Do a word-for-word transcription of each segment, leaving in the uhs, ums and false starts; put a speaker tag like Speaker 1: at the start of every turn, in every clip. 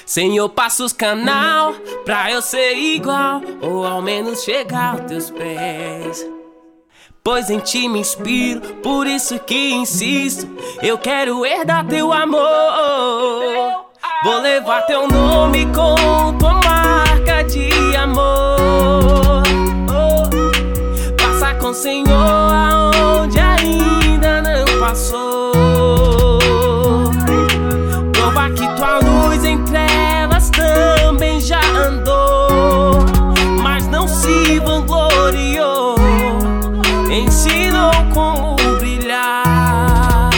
Speaker 1: Senhor, passa os canal pra eu ser igual, ou ao menos chegar aos teus pés. Pois em ti me inspiro, por isso que insisto, eu quero herdar teu amor. Vou levar teu nome com tua marca de amor. Passa com o Senhor aonde ainda não passou. Prova que tua luz em trevas também já andou, mas não se vangloriou, ensinou como brilhar.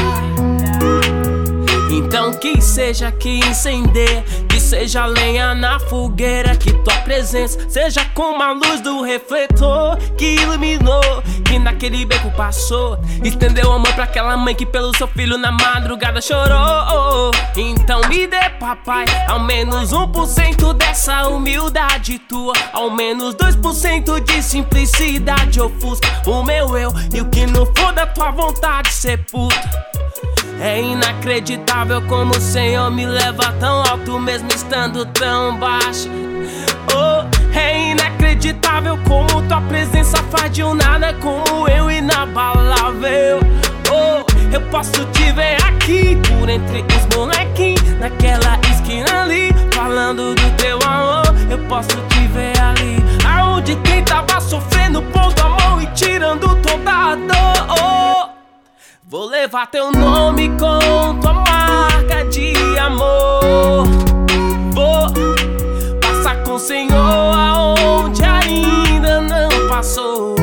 Speaker 1: Então que seja que incendeia, que seja lenha na fogueira, que tua presença seja como a luz do refletor que iluminou, que naquele beco passou, estendeu amor pra aquela mãe que pelo seu filho na madrugada chorou. Então me dê, papai, ao menos um por cento dessa humildade tua, ao menos dois por cento de simplicidade ofusca o meu eu, e o que não for da tua vontade sepulta. É inacreditável como o Senhor me leva tão alto mesmo estando tão baixo. Oh, é inacreditável como tua presença faz de um nada como eu inabalável. Oh, eu posso te ver aqui por entre os molequinhos naquela esquina ali, falando do teu amor. Eu posso te ver ali, aonde quem tava sofrendo pondo a mão e tirando toda a dor. Oh, vou levar teu nome com tua marca de amor. Vou passar com o Senhor aonde ainda não passou.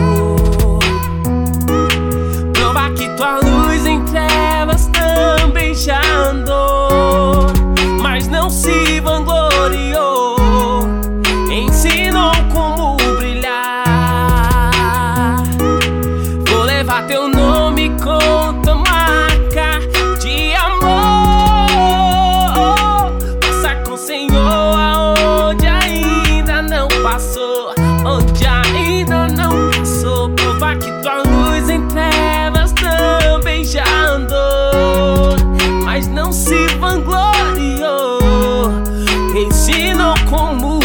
Speaker 1: Provar que tua luz em trevas também já andou, mas não se vangloriou, ensinou como brilhar. Vou levar teu nome com tua marca de amor. Passar com o Senhor aonde ainda não passou, onde ainda não passou. Provar que tua luz em trevas também já andou, mas não se vangloriou, ensinou como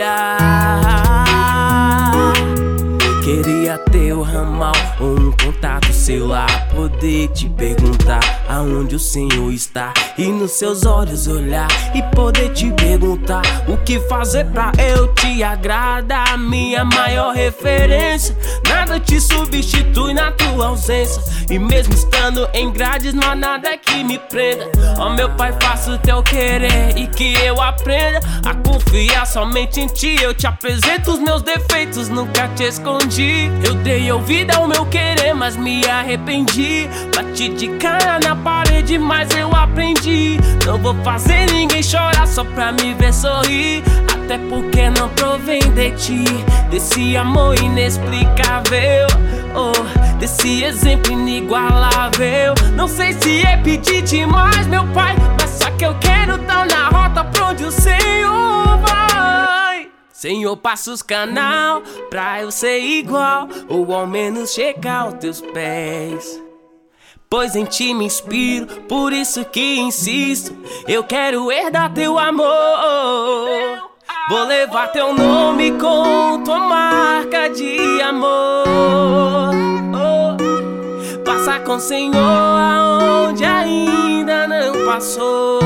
Speaker 1: brilhar. Queria ter o ramal ou um contato seu lá, poder te perguntar aonde o Senhor está, e nos seus olhos olhar e poder te perguntar o que fazer pra eu te agradar. Minha maior referência, nada te substitui na tua ausência, e mesmo estando em grades não há nada que me prenda. Ó meu Pai, faça o teu querer e que eu aprenda a confiar somente em ti. Eu te apresento os meus defeitos, nunca te escondi. Eu dei ouvido ao meu querer, mas me arrependi. Bati de cara na parede, mas eu aprendi. Não vou fazer ninguém chorar só pra me ver sorrir, até porque não provém de ti, desse amor inexplicável, oh, desse exemplo inigualável. Não sei se é pedir demais, meu Pai, mas só que eu quero dar na rota pra onde o Senhor vai. Senhor, passa os canal pra eu ser igual, ou ao menos chegar aos teus pés. Pois em ti me inspiro, por isso que insisto, eu quero herdar teu amor. Vou levar teu nome com tua marca de amor. Oh, passar com o Senhor aonde ainda não passou.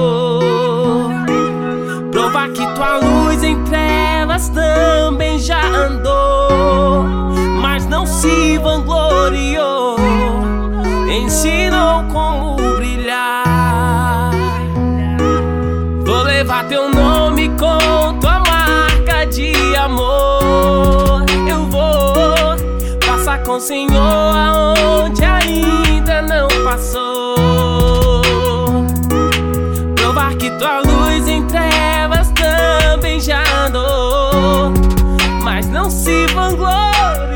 Speaker 1: Provar que tua luz em trevas também já andou, mas não se vangloriou, ensinou como brilhar. Vou levar teu nome com tua marca de amor. Eu vou passar com o Senhor aonde ainda não passou. Provar que tua luz em trevas também já andou, mas não se vangloriou,